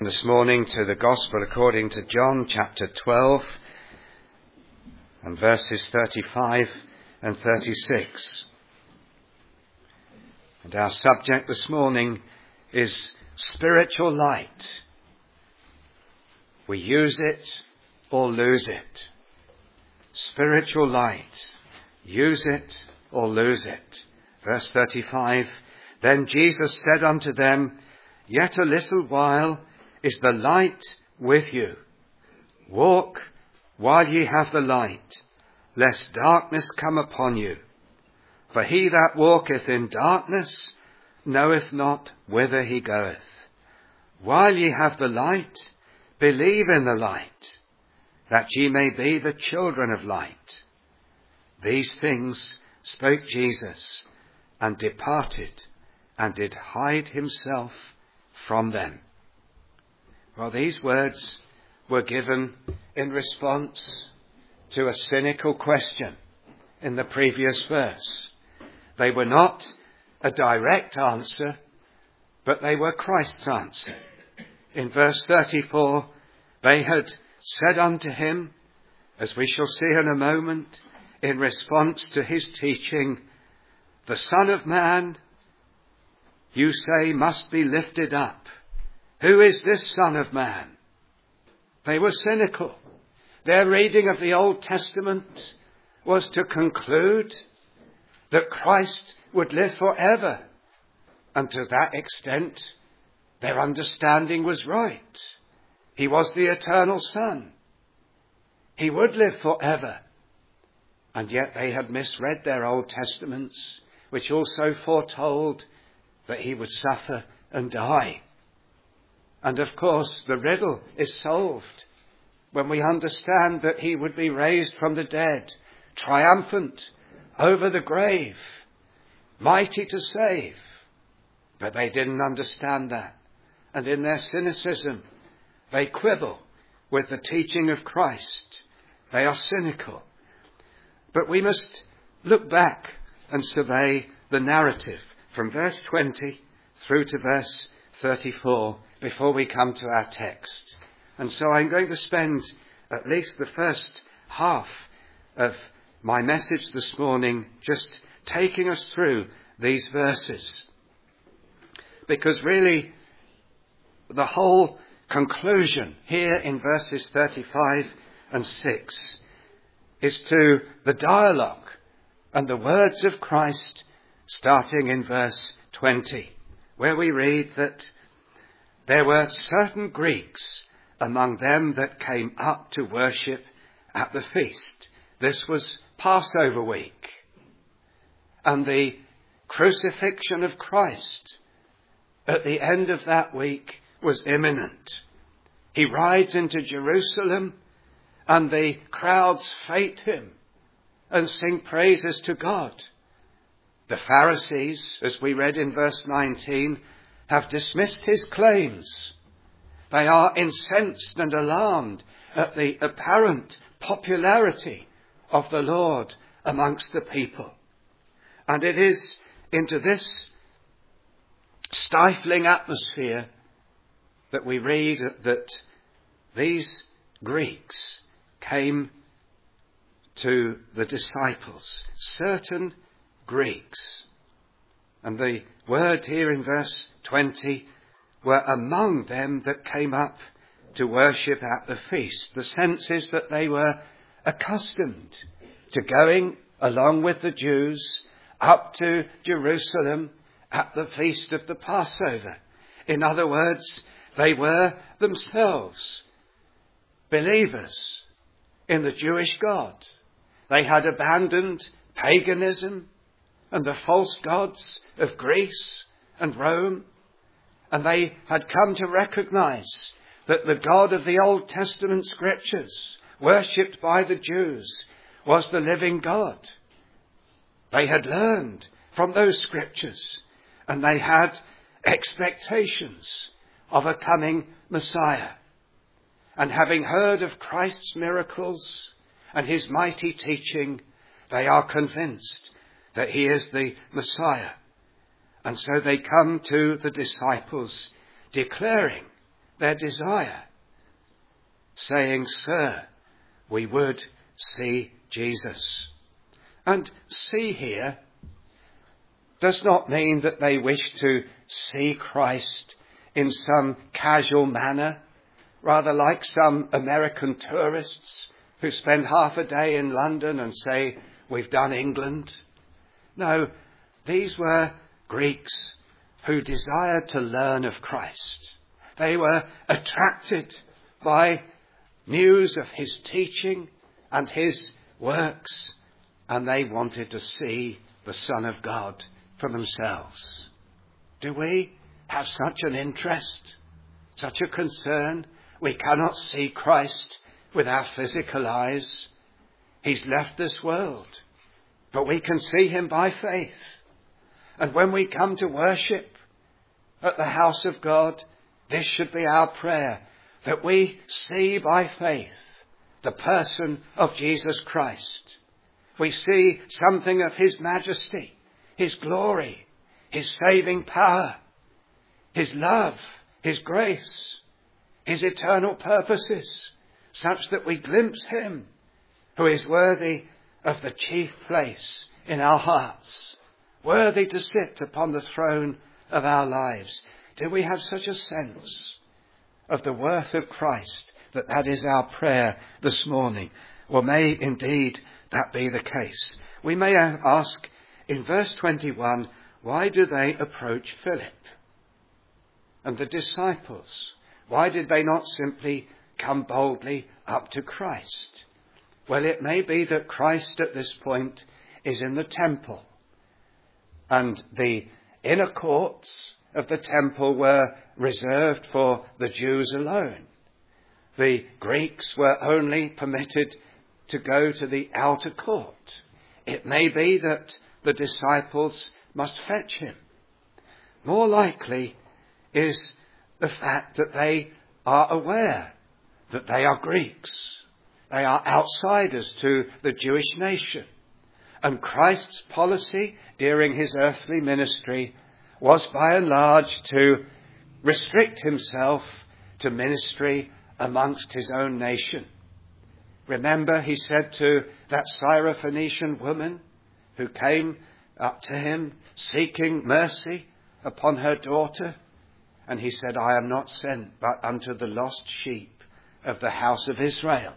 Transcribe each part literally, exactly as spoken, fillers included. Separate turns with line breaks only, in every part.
This morning to the Gospel according to John chapter twelve and verses thirty-five and thirty-six. And our subject this morning is spiritual light. We use it or lose it. Spiritual light. Use it or lose it. Verse thirty-five. Then Jesus said unto them, Yet a little while is the light with you. Walk while ye have the light, lest darkness come upon you. For he that walketh in darkness knoweth not whither he goeth. While ye have the light, believe in the light, that ye may be the children of light. These things spoke Jesus, and departed, and did hide himself from them. Well, these words were given in response to a cynical question in the previous verse. They were not a direct answer, but they were Christ's answer. In verse thirty-four, they had said unto him, as we shall see in a moment, in response to his teaching, the Son of Man, you say, must be lifted up. Who is this Son of Man? They were cynical. Their reading of the Old Testament was to conclude that Christ would live forever. And to that extent, their understanding was right. He was the eternal Son. He would live forever. And yet they had misread their Old Testaments, which also foretold that he would suffer and die. And of course, the riddle is solved when we understand that he would be raised from the dead, triumphant over the grave, mighty to save. But they didn't understand that. And in their cynicism, they quibble with the teaching of Christ. They are cynical. But we must look back and survey the narrative from verse twenty through to verse thirty-four before we come to our text. And so I'm going to spend at least the first half of my message this morning just taking us through these verses. Because really, the whole conclusion here in verses thirty-five and six is to the dialogue and the words of Christ starting in verse twenty, where we read that there were certain Greeks among them that came up to worship at the feast. This was Passover week. And the crucifixion of Christ at the end of that week was imminent. He rides into Jerusalem and the crowds fete him and sing praises to God. The Pharisees, as we read in verse nineteen, have dismissed his claims. They are incensed and alarmed at the apparent popularity of the Lord amongst the people. And it is into this stifling atmosphere that we read that these Greeks came to the disciples, certain Greeks. And the word here in verse twenty were among them that came up to worship at the feast. The sense is that they were accustomed to going along with the Jews up to Jerusalem at the feast of the Passover. In other words, they were themselves believers in the Jewish God. They had abandoned paganism and the false gods of Greece and Rome, and they had come to recognize that the God of the Old Testament scriptures, worshipped by the Jews, was the living God. They had learned from those scriptures, and they had expectations of a coming Messiah. And having heard of Christ's miracles and his mighty teaching, they are convinced that he is the Messiah. And so they come to the disciples declaring their desire, saying, "Sir, we would see Jesus." And see here does not mean that they wish to see Christ in some casual manner, rather like some American tourists who spend half a day in London and say, "We've done England." No, these were Greeks who desired to learn of Christ. They were attracted by news of his teaching and his works, and they wanted to see the Son of God for themselves. Do we have such an interest, such a concern? We cannot see Christ with our physical eyes. He's left this world, but we can see him by faith. And when we come to worship at the house of God, this should be our prayer, that we see by faith the person of Jesus Christ. We see something of his majesty, his glory, his saving power, his love, his grace, his eternal purposes, such that we glimpse him who is worthy of the chief place in our hearts, worthy to sit upon the throne of our lives. Do we have such a sense of the worth of Christ that that is our prayer this morning? Or may indeed that be the case? We may ask in verse twenty-one, why do they approach Philip and the disciples? Why did they not simply come boldly up to Christ? Well, it may be that Christ at this point is in the temple, and the inner courts of the temple were reserved for the Jews alone. The Greeks were only permitted to go to the outer court. It may be that the disciples must fetch him. More likely is the fact that they are aware that they are Greeks. They are outsiders to the Jewish nation. And Christ's policy during his earthly ministry was by and large to restrict himself to ministry amongst his own nation. Remember, he said to that Syrophoenician woman who came up to him seeking mercy upon her daughter, and he said, "I am not sent but unto the lost sheep of the house of Israel."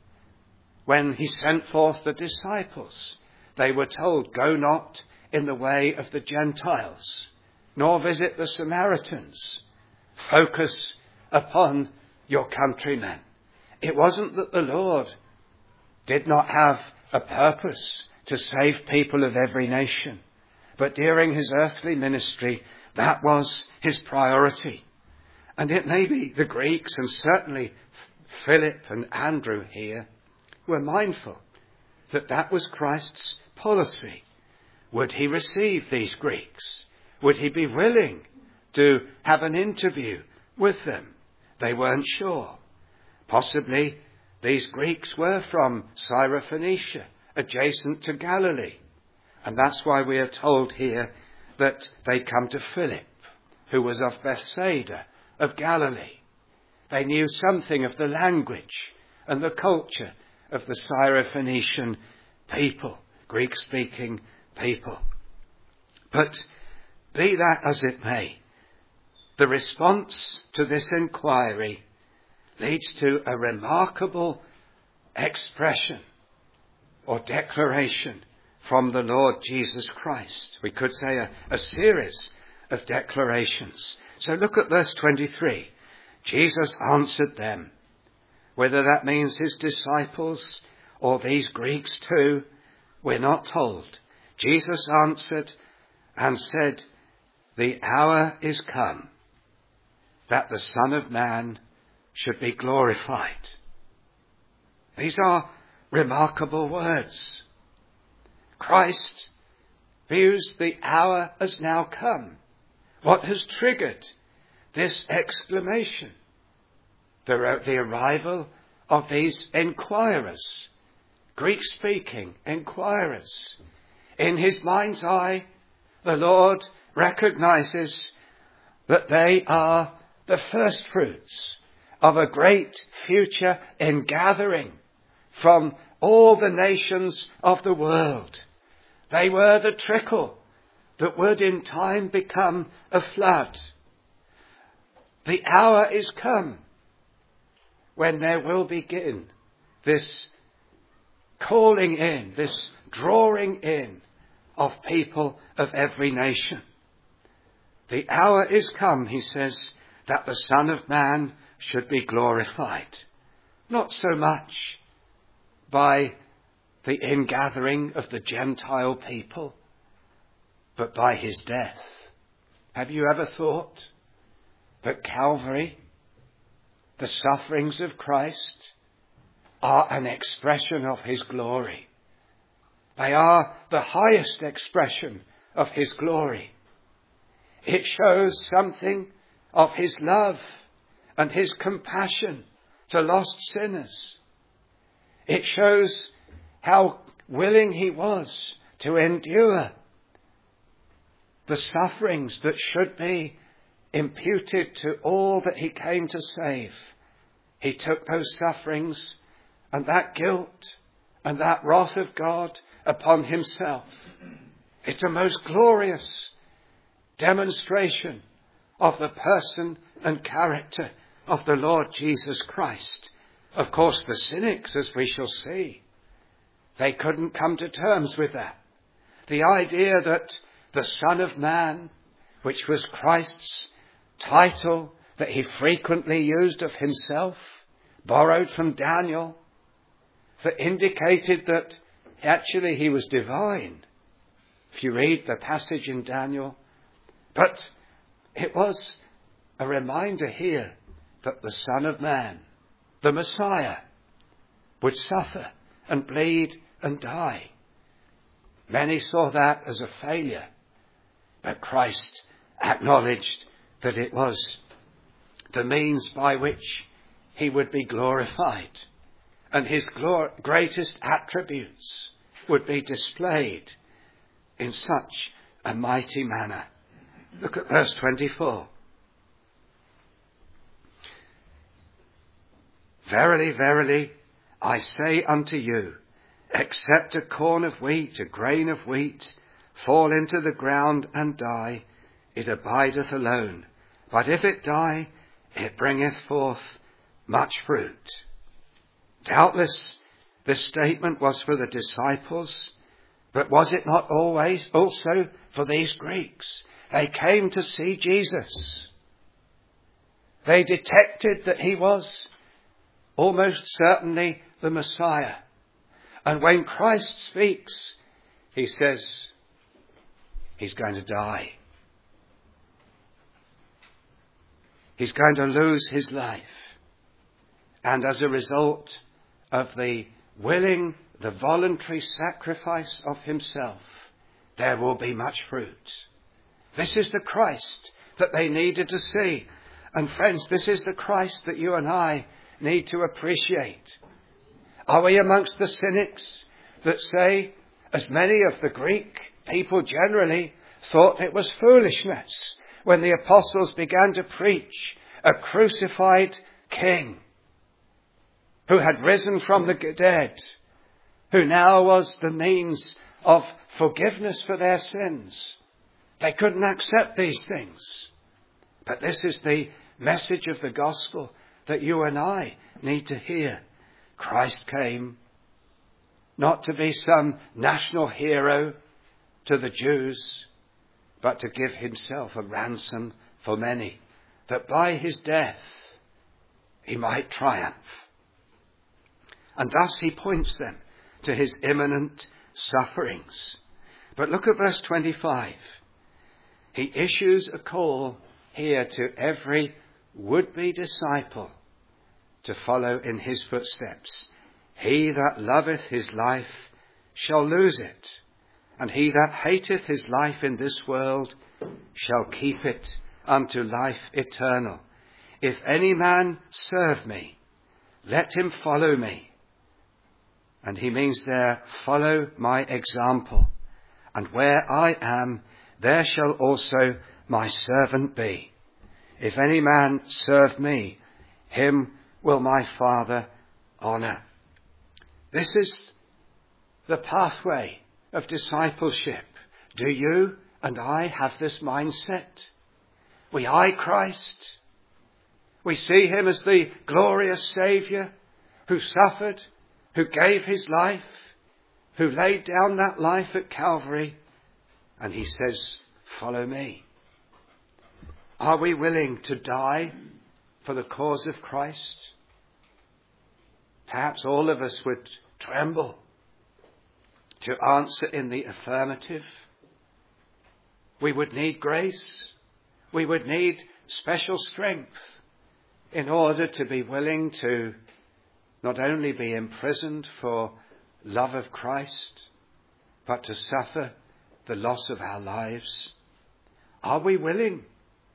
When he sent forth the disciples, they were told, "Go not in the way of the Gentiles, nor visit the Samaritans. Focus upon your countrymen." It wasn't that the Lord did not have a purpose to save people of every nation, but during his earthly ministry, that was his priority. And it may be the Greeks, and certainly Philip and Andrew here, were mindful that that was Christ's policy. Would he receive these Greeks? Would he be willing to have an interview with them? They weren't sure. Possibly these Greeks were from Syrophoenicia, adjacent to Galilee. And that's why we are told here that they come to Philip, who was of Bethsaida, of Galilee. They knew something of the language and the culture of the Syrophoenician people, Greek-speaking people. But be that as it may, the response to this inquiry leads to a remarkable expression or declaration from the Lord Jesus Christ. We could say a, a series of declarations. So look at verse twenty-three. Jesus answered them. Whether that means his disciples or these Greeks too, we're not told. Jesus answered and said, "The hour is come that the Son of Man should be glorified." These are remarkable words. Christ views the hour as now come. What has triggered this exclamation? The, the arrival of these inquirers, Greek-speaking inquirers. In his mind's eye, the Lord recognizes that they are the first fruits of a great future ingathering from all the nations of the world. They were the trickle that would in time become a flood. The hour is come when there will begin this calling in, this drawing in of people of every nation. The hour is come, he says, that the Son of Man should be glorified. Not so much by the ingathering of the Gentile people, but by his death. Have you ever thought that Calvary, the sufferings of Christ, are an expression of his glory? They are the highest expression of his glory. It shows something of his love and his compassion to lost sinners. It shows how willing he was to endure the sufferings that should be imputed to all that he came to save. He took those sufferings and that guilt and that wrath of God upon himself. It's a most glorious demonstration of the person and character of the Lord Jesus Christ. Of course, the cynics, as we shall see, they couldn't come to terms with that. The idea that the Son of Man, which was Christ's title that he frequently used of himself, borrowed from Daniel, that indicated that actually he was divine, if you read the passage in Daniel. But it was a reminder here that the Son of Man, the Messiah, would suffer and bleed and die. Many saw that as a failure, but Christ acknowledged that it was the means by which he would be glorified, and his glor- greatest attributes would be displayed in such a mighty manner. Look at verse twenty-four. Verily, verily, I say unto you, except a corn of wheat, a grain of wheat, fall into the ground and die, it abideth alone. But if it die, it bringeth forth much fruit. Doubtless, this statement was for the disciples, but was it not always also for these Greeks? They came to see Jesus. They detected that he was almost certainly the Messiah. And when Christ speaks, he says he's going to die. He's going to lose his life. And as a result of the willing, the voluntary sacrifice of himself, there will be much fruit. This is the Christ that they needed to see. And friends, this is the Christ that you and I need to appreciate. Are we amongst the cynics that say, as many of the Greek people generally thought it was foolishness when the apostles began to preach a crucified king who had risen from the dead, who now was the means of forgiveness for their sins? They couldn't accept these things. But this is the message of the gospel that you and I need to hear. Christ came not to be some national hero to the Jews, but to give himself a ransom for many, that by his death he might triumph. And thus he points them to his imminent sufferings. But look at verse twenty-five. He issues a call here to every would-be disciple to follow in his footsteps. He that loveth his life shall lose it, and he that hateth his life in this world shall keep it unto life eternal. If any man serve me, let him follow me. And he means there, follow my example. And where I am, there shall also my servant be. If any man serve me, him will my Father honour. This is the pathway of discipleship. Do you and I have this mindset? We eye Christ. We see him as the glorious Saviour who suffered, who gave his life, who laid down that life at Calvary. And he says, follow me. Are we willing to die for the cause of Christ? Perhaps all of us would tremble to answer in the affirmative. We would need grace. We would need special strength in order to be willing to not only be imprisoned for love of Christ, but to suffer the loss of our lives. Are we willing,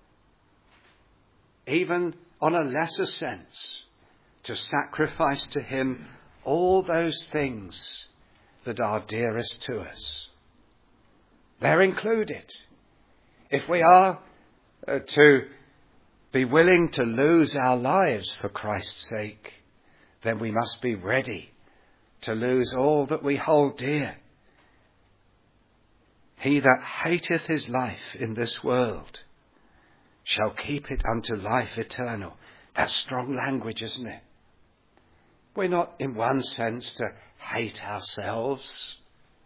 even on a lesser sense, to sacrifice to him all those things that are dearest to us? They're included. If we are uh, to be willing to lose our lives for Christ's sake, then we must be ready to lose all that we hold dear. He that hateth his life in this world shall keep it unto life eternal. That's strong language, isn't it? We're not in one sense to hate ourselves,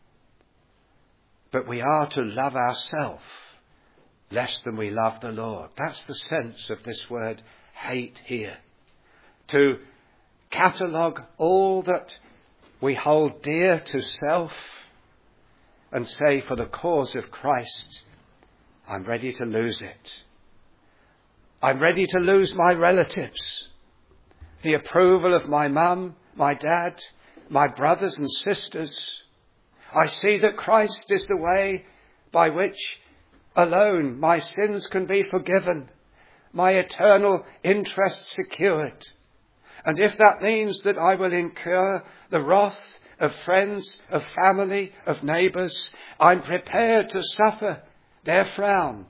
but we are to love ourselves less than we love the Lord. That's the sense of this word hate here. To catalogue all that we hold dear to self and say, for the cause of Christ, I'm ready to lose it. I'm ready to lose my relatives, the approval of my mum, my dad, my brothers and sisters. I see that Christ is the way by which alone my sins can be forgiven, my eternal interest secured. And if that means that I will incur the wrath of friends, of family, of neighbours, I'm prepared to suffer their frown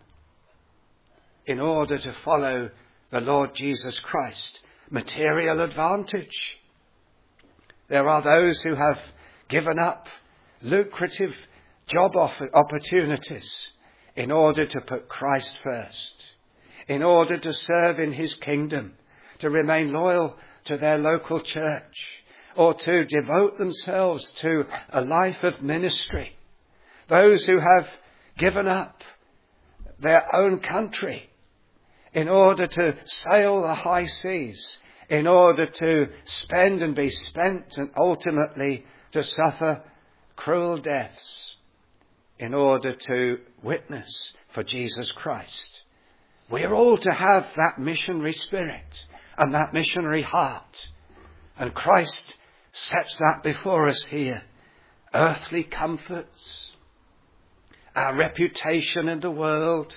in order to follow the Lord Jesus Christ. Material advantage. There are those who have given up lucrative job opportunities in order to put Christ first, in order to serve in his kingdom, to remain loyal to their local church, or to devote themselves to a life of ministry. Those who have given up their own country in order to sail the high seas, in order to spend and be spent, and ultimately to suffer cruel deaths in order to witness for Jesus Christ. We're all to have that missionary spirit and that missionary heart. And Christ sets that before us here. Earthly comforts, our reputation in the world,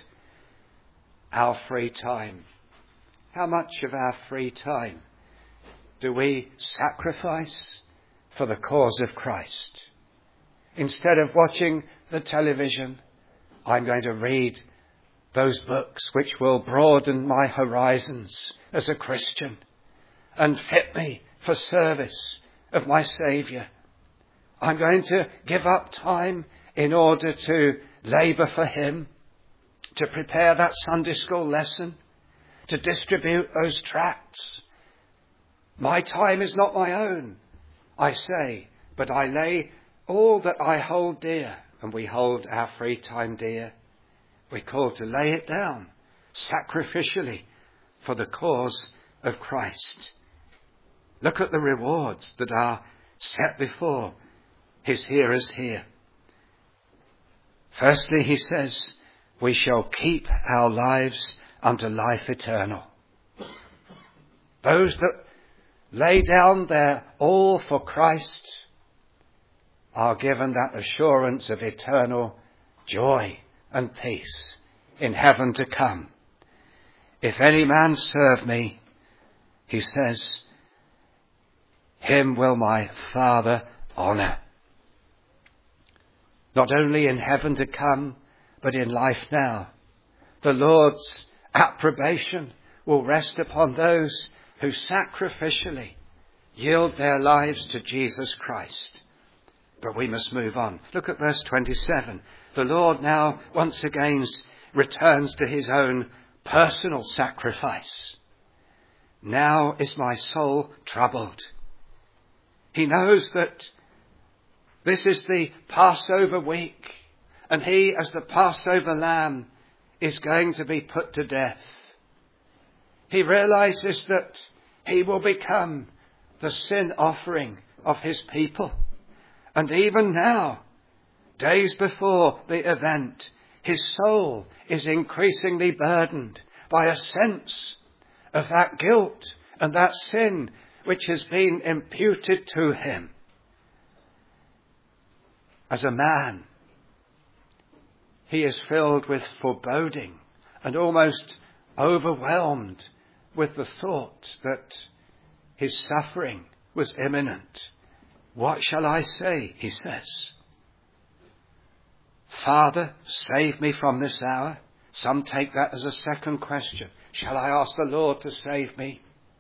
our free time. How much of our free time do we sacrifice for the cause of Christ? Instead of watching the television, I'm going to read those books which will broaden my horizons as a Christian and fit me for service of my Saviour. I'm going to give up time in order to labour for him, to prepare that Sunday school lesson, to distribute those tracts. My time is not my own, I say, but I lay all that I hold dear, and we hold our free time dear. We're called to lay it down sacrificially for the cause of Christ. Look at the rewards that are set before his hearers here. Firstly, he says, we shall keep our lives unto life eternal. Those that lay down their all for Christ are given that assurance of eternal joy and peace in heaven to come. If any man serve me, he says, him will my Father honour. Not only in heaven to come, but in life now. The Lord's approbation will rest upon those who sacrificially yield their lives to Jesus Christ. But we must move on. Look at verse twenty-seven. The Lord now once again returns to his own personal sacrifice. Now is my soul troubled. He knows that this is the Passover week, and he, as the Passover lamb, is going to be put to death. He realizes that he will become the sin offering of his people. And even now, days before the event, his soul is increasingly burdened by a sense of that guilt and that sin which has been imputed to him. As a man, he is filled with foreboding and almost overwhelmed with the thought that his suffering was imminent. What shall I say, he says. Father, save me from this hour. Some take that as a second question. Shall I ask the Lord to save me?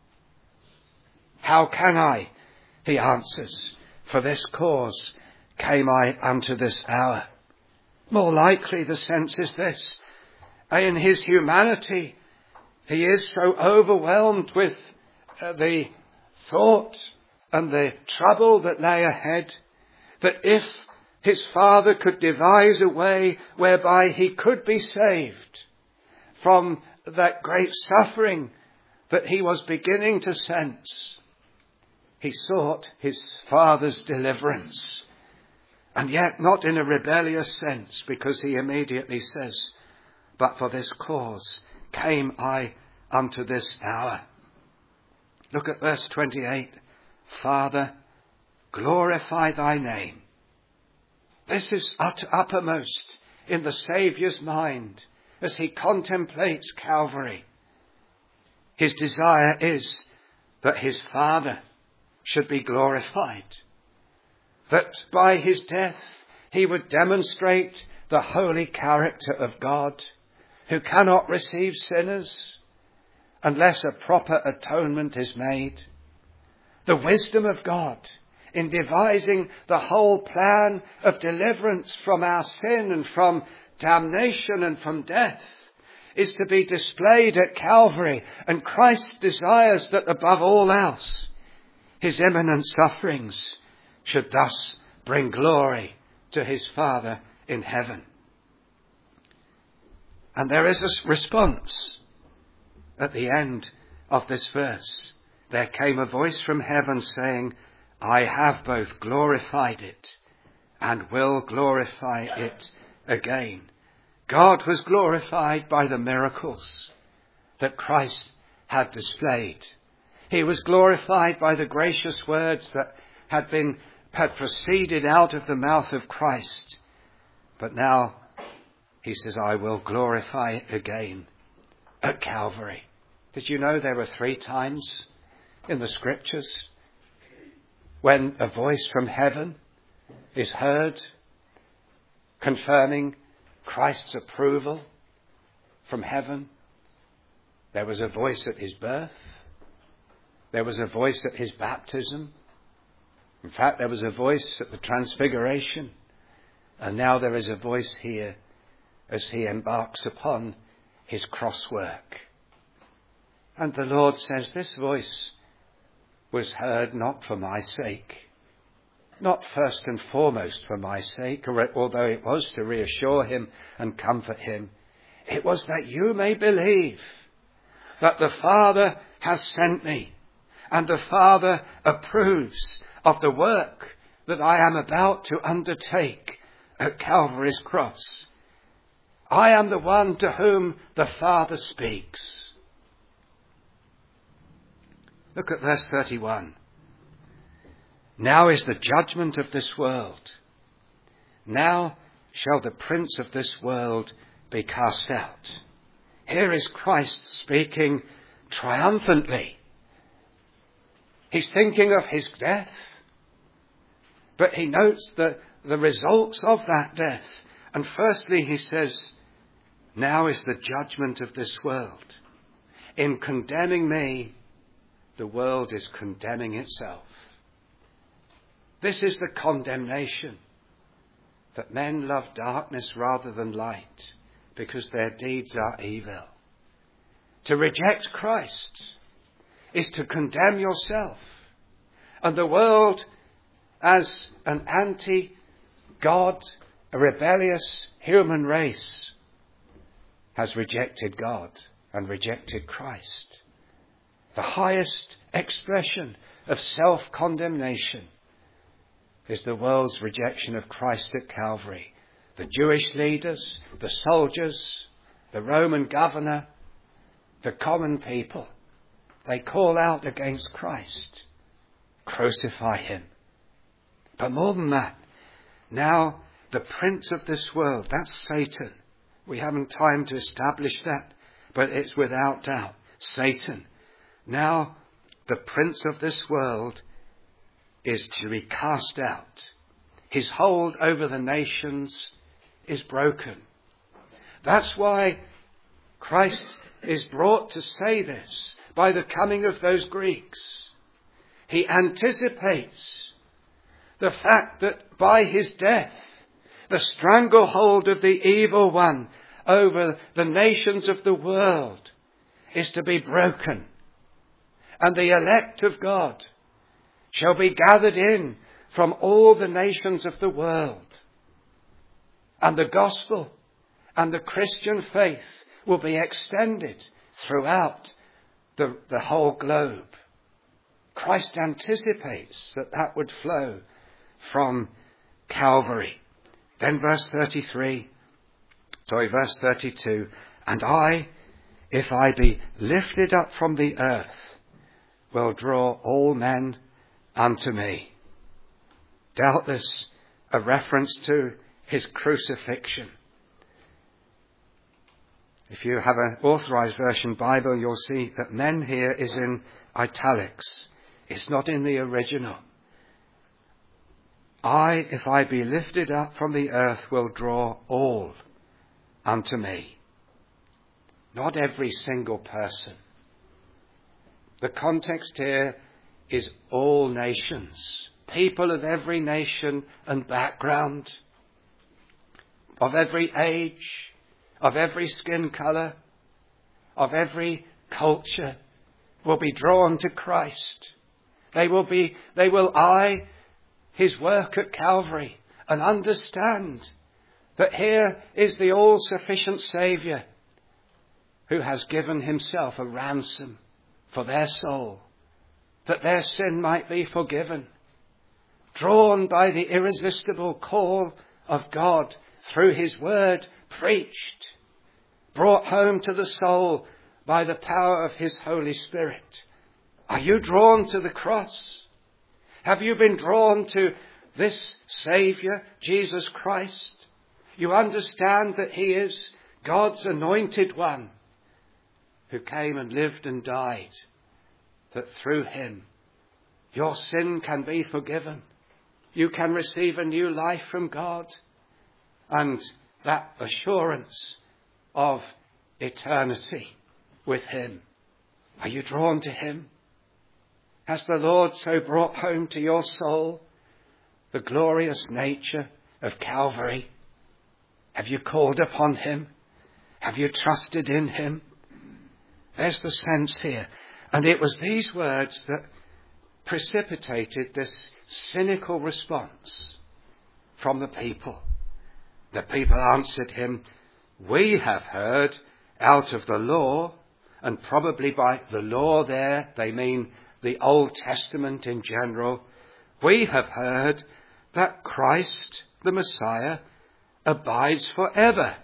How can I? He answers, for this cause came I unto this hour. More likely the sense is this. In his humanity, he is so overwhelmed with uh, the thought and the trouble that lay ahead, that if his Father could devise a way whereby he could be saved from that great suffering that he was beginning to sense, he sought his Father's deliverance. And yet not in a rebellious sense, because he immediately says, but for this cause came I unto this hour. Look at verse twenty-eight. Father, glorify thy name. This is utter, uppermost in the Saviour's mind as he contemplates Calvary. His desire is that his Father should be glorified, that by his death he would demonstrate the holy character of God, who cannot receive sinners unless a proper atonement is made. The wisdom of God in devising the whole plan of deliverance from our sin and from damnation and from death is to be displayed at Calvary, and Christ desires that above all else his imminent sufferings should thus bring glory to his Father in heaven. And there is a response at the end of this verse. There came a voice from heaven saying, I have both glorified it and will glorify it again. God was glorified by the miracles that Christ had displayed. He was glorified by the gracious words that had been had proceeded out of the mouth of Christ. But now he says, I will glorify it again at Calvary. Did you know there were three times in the scriptures when a voice from heaven is heard confirming Christ's approval from heaven? There was a voice at his birth. There was a voice at his baptism. In fact, there was a voice at the transfiguration. And now there is a voice here as he embarks upon his cross work. And the Lord says, this voice was heard not for my sake, not first and foremost for my sake, although it was to reassure him and comfort him. It was that you may believe that the Father has sent me, and the Father approves of the work that I am about to undertake at Calvary's cross. I am the one to whom the Father speaks. Look at verse thirty-one. Now is the judgment of this world. Now shall the prince of this world be cast out. Here is Christ speaking triumphantly. He's thinking of his death, but he notes the, the results of that death. And firstly, he says, Now is the judgment of this world. In condemning me, the world is condemning itself. This is the condemnation, that men love darkness rather than light, because their deeds are evil. To reject Christ is to condemn yourself. And the world, as an anti-God, a rebellious human race, has rejected God and rejected Christ. The highest expression of self-condemnation is the world's rejection of Christ at Calvary. The Jewish leaders, the soldiers, the Roman governor, the common people, they call out against Christ. Crucify him. But more than that, now the prince of this world, that's Satan. We haven't time to establish that, but it's without doubt Satan. Now the prince of this world is to be cast out. His hold over the nations is broken. That's why Christ is brought to say this by the coming of those Greeks. He anticipates the fact that by his death, the stranglehold of the evil one over the nations of the world is to be broken. And the elect of God shall be gathered in from all the nations of the world. And the gospel and the Christian faith will be extended throughout the, the whole globe. Christ anticipates that that would flow from Calvary. Then verse thirty-three, sorry, verse thirty-two, and I, if I be lifted up from the earth, will draw all men unto me. Doubtless a reference to his crucifixion. If you have an authorized version Bible, you'll see that men here is in italics. It's not in the original. I, if I be lifted up from the earth, will draw all unto me. Not every single person. The context here is all nations. People of every nation and background, of every age, of every skin colour, of every culture, will be drawn to Christ. They will be, they will eye his work at Calvary and understand that here is the all-sufficient Saviour who has given himself a ransom for their soul, that their sin might be forgiven. Drawn by the irresistible call of God through his word preached, brought home to the soul by the power of his Holy Spirit. Are you drawn to the cross? Have you been drawn to this Saviour, Jesus Christ? You understand that he is God's anointed one who came and lived and died, that through him your sin can be forgiven. You can receive a new life from God and that assurance of eternity with him. Are you drawn to him? Has the Lord so brought home to your soul the glorious nature of Calvary? Have you called upon him? Have you trusted in him? There's the sense here. And it was these words that precipitated this cynical response from the people. The people answered him, we have heard out of the law, and probably by the law there they mean the Old Testament in general. We have heard that Christ, the Messiah, abides forever.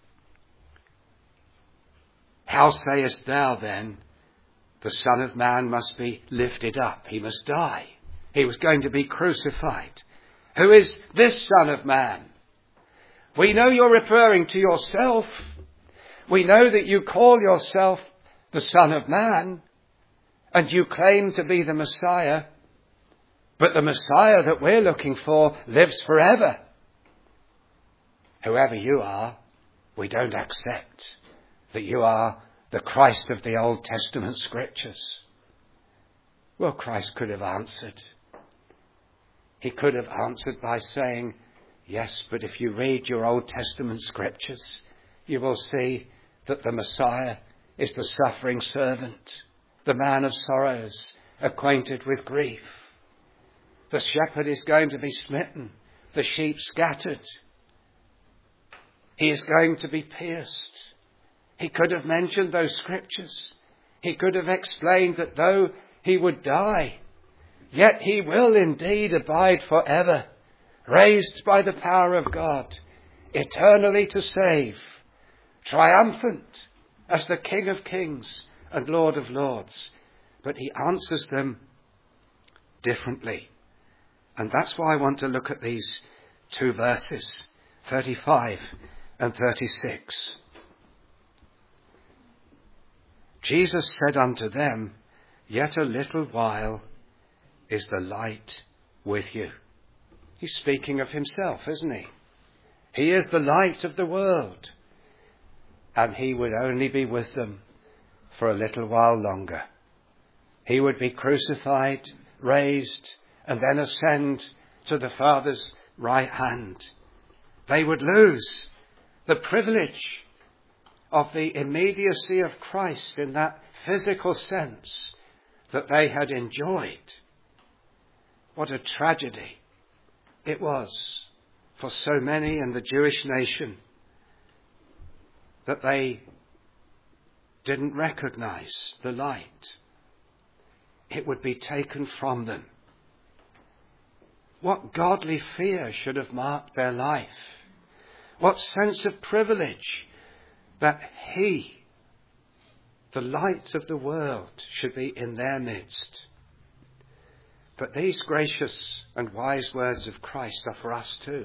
How sayest thou then, the Son of Man must be lifted up, he must die. He was going to be crucified. Who is this Son of Man? We know you're referring to yourself. We know that you call yourself the Son of Man, and you claim to be the Messiah. But the Messiah that we're looking for lives forever. Whoever you are, we don't accept that you are the Christ of the Old Testament scriptures. Well, Christ could have answered. He could have answered by saying, yes, but if you read your Old Testament scriptures, you will see that the Messiah is the suffering servant, the man of sorrows, acquainted with grief. The shepherd is going to be smitten, the sheep scattered. He is going to be pierced. He could have mentioned those scriptures. He could have explained that though he would die, yet he will indeed abide forever, raised by the power of God, eternally to save, triumphant as the King of Kings and Lord of Lords. But he answers them differently. And that's why I want to look at these two verses, thirty-five and thirty-six. Jesus said unto them, yet a little while is the light with you. He's speaking of himself, isn't he? He is the light of the world. And he would only be with them for a little while longer. He would be crucified, raised, and then ascend to the Father's right hand. They would lose the privilege of the immediacy of Christ in that physical sense that they had enjoyed. What a tragedy it was for so many in the Jewish nation that they didn't recognize the light. It would be taken from them. What godly fear should have marked their life? What sense of privilege that he, the light of the world, should be in their midst. But these gracious and wise words of Christ are for us too.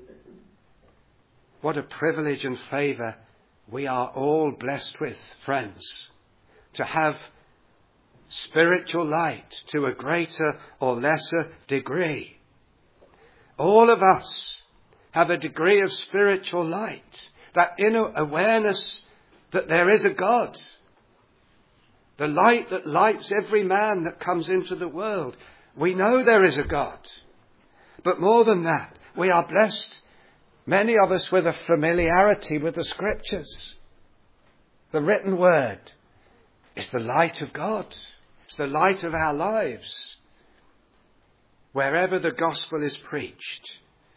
What a privilege and favour we are all blessed with, friends, to have spiritual light to a greater or lesser degree. All of us have a degree of spiritual light, that inner awareness that there is a God. The light that lights every man that comes into the world. We know there is a God. But more than that, we are blessed, many of us, with a familiarity with the scriptures. The written word is the light of God. It's the light of our lives. Wherever the gospel is preached,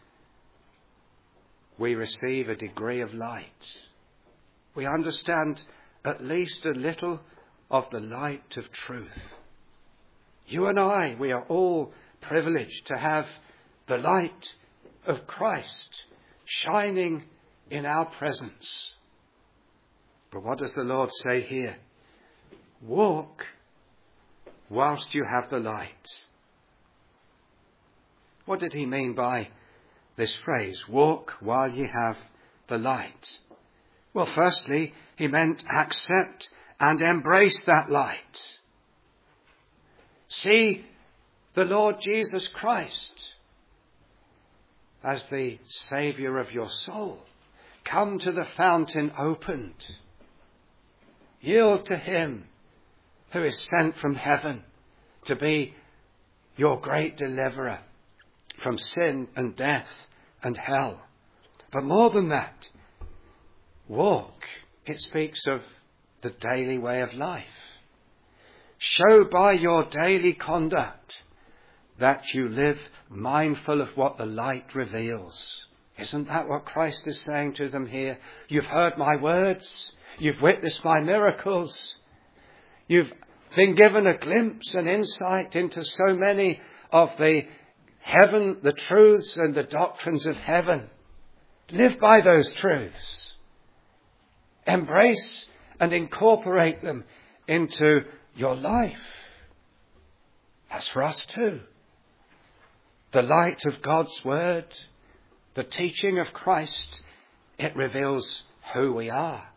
we receive a degree of light. We understand at least a little of the light of truth. You and I, we are all privileged to have the light of Christ shining in our presence. But what does the Lord say here? Walk whilst you have the light. What did he mean by this phrase, walk while ye have the light? Well, firstly, he meant accept and embrace that light. See the Lord Jesus Christ as the Saviour of your soul. Come to the fountain opened. Yield to him who is sent from heaven to be your great deliverer from sin and death and hell. But more than that, walk. It speaks of the daily way of life. Show by your daily conduct that you live mindful of what the light reveals. Isn't that what Christ is saying to them here? You've heard my words. You've witnessed my miracles. You've been given a glimpse and insight into so many of the heaven, the truths and the doctrines of heaven. Live by those truths. Embrace and incorporate them into your life. That's for us too. The light of God's word, the teaching of Christ, it reveals who we are.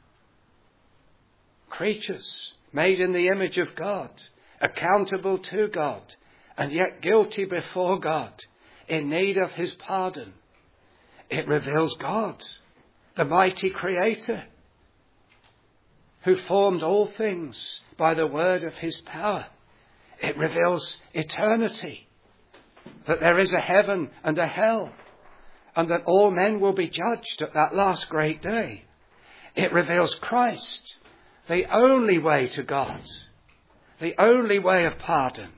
Creatures made in the image of God, accountable to God, and yet guilty before God, in need of his pardon. It reveals God, the mighty Creator, who formed all things by the word of his power. It reveals eternity, that there is a heaven and a hell, and that all men will be judged at that last great day. It reveals Christ, the only way to God, the only way of pardon.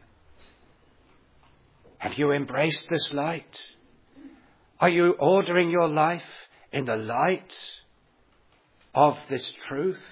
Have you embraced this light? Are you ordering your life in the light of this truth?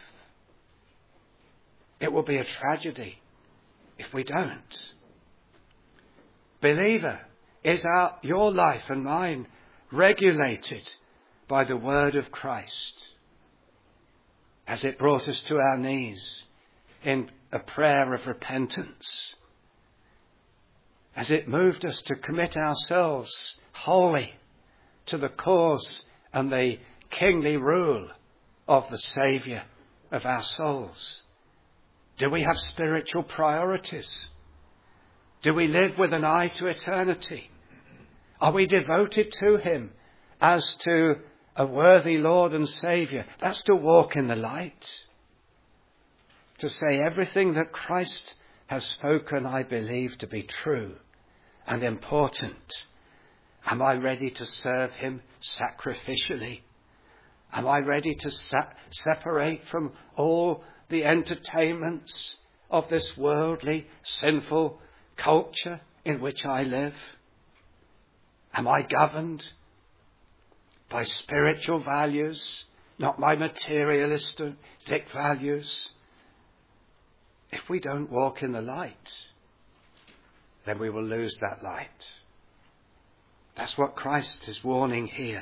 It will be a tragedy if we don't. Believer, is our, your life and mine regulated by the word of Christ? Has it brought us to our knees in a prayer of repentance? Has it moved us to commit ourselves wholly to the cause and the kingly rule of the Saviour of our souls? Do we have spiritual priorities? Do we live with an eye to eternity? Are we devoted to him as to a worthy Lord and Saviour? That's to walk in the light. To say everything that Christ has spoken, I believe to be true and important. Am I ready to serve him sacrificially? Am I ready to sa- separate from all the entertainments of this worldly, sinful culture in which I live? Am I governed by spiritual values, not my materialistic values? If we don't walk in the light, then we will lose that light. That's what Christ is warning here.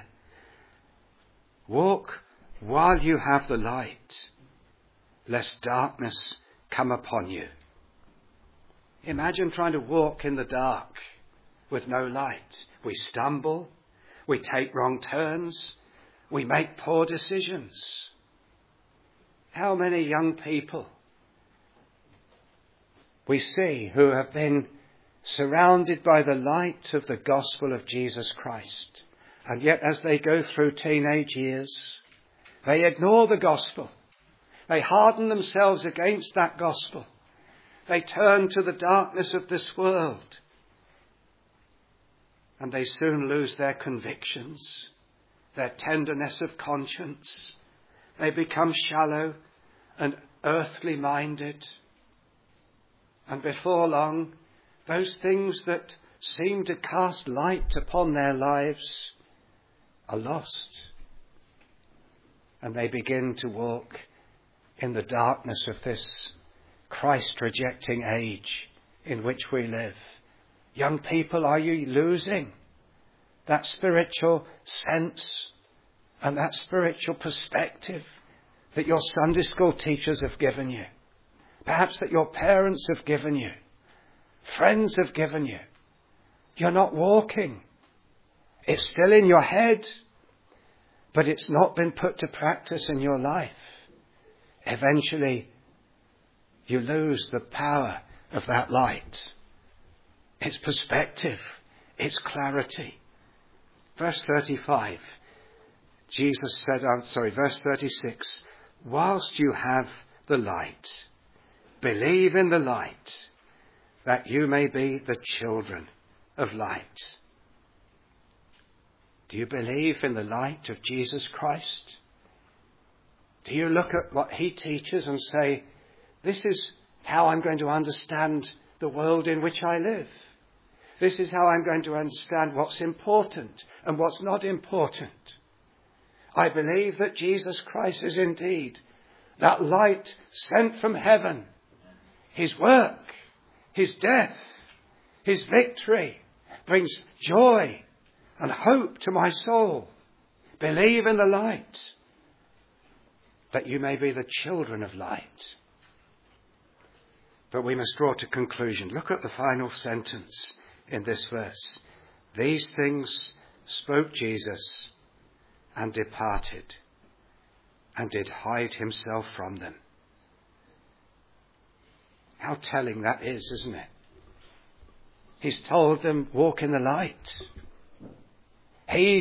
Walk while you have the light, lest darkness come upon you. Imagine trying to walk in the dark with no light. We stumble, we take wrong turns, we make poor decisions. How many young people we see who have been surrounded by the light of the gospel of Jesus Christ, and yet as they go through teenage years, they ignore the gospel. They harden themselves against that gospel. They turn to the darkness of this world. And they soon lose their convictions, their tenderness of conscience. They become shallow and earthly minded. And before long, those things that seem to cast light upon their lives are lost. And they begin to walk in the darkness of this Christ-rejecting age in which we live. Young people, are you losing that spiritual sense and that spiritual perspective that your Sunday school teachers have given you? Perhaps that your parents have given you, friends have given you. You're not walking. It's still in your head, but it's not been put to practice in your life. Eventually, you lose the power of that light. Its perspective, its clarity. Verse thirty-five, Jesus said, I'm sorry, verse thirty-six, whilst you have the light, believe in the light, that you may be the children of light. Do you believe in the light of Jesus Christ? Do you look at what he teaches and say, this is how I'm going to understand the world in which I live. This is how I'm going to understand what's important and what's not important. I believe that Jesus Christ is indeed that light sent from heaven. His work, his death, his victory brings joy and hope to my soul. Believe in the light, that you may be the children of light. But we must draw to conclusion. Look at the final sentence in this verse. These things spoke Jesus and departed, and did hide himself from them. How telling that is, isn't it? He's told them, walk in the light. Heed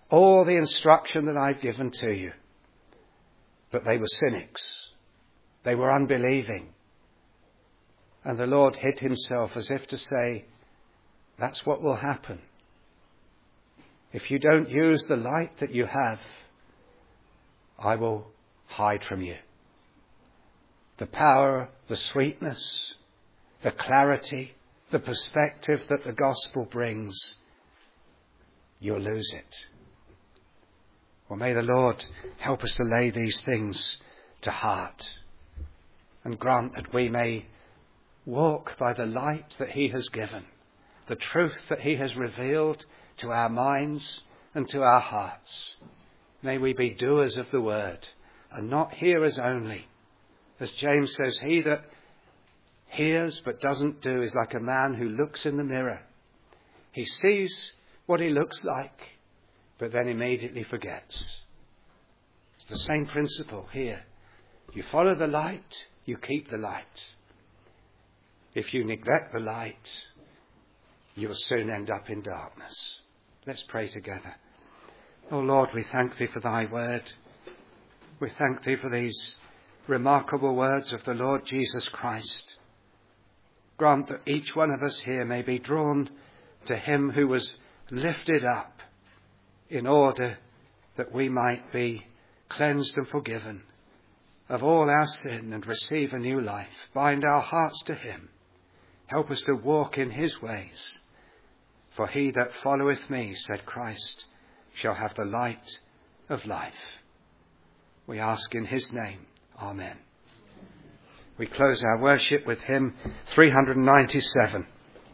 all the instruction that I've given to you. But they were cynics. They were unbelieving. And the Lord hid himself as if to say, that's what will happen. If you don't use the light that you have, I will hide from you. The power, the sweetness, the clarity, the perspective that the gospel brings, you'll lose it. Well, may the Lord help us to lay these things to heart and grant that we may walk by the light that he has given, the truth that he has revealed to our minds and to our hearts. May we be doers of the word and not hearers only. As James says, he that hears but doesn't do is like a man who looks in the mirror. He sees what he looks like, but then immediately forgets. It's the same principle here. You follow the light, you keep the light. If you neglect the light, you'll soon end up in darkness. Let's pray together. Oh Lord, we thank thee for thy word. We thank thee for these remarkable words of the Lord Jesus Christ. Grant that each one of us here may be drawn to him who was lifted up in order that we might be cleansed and forgiven of all our sin and receive a new life. Bind our hearts to him. Help us to walk in his ways. For he that followeth me, said Christ, shall have the light of life. We ask in his name. Amen. We close our worship with hymn three ninety-seven.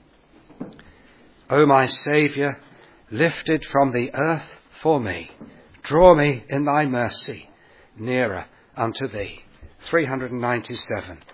O my Saviour, lifted from the earth for me, draw me in thy mercy nearer unto thee. three ninety-seven.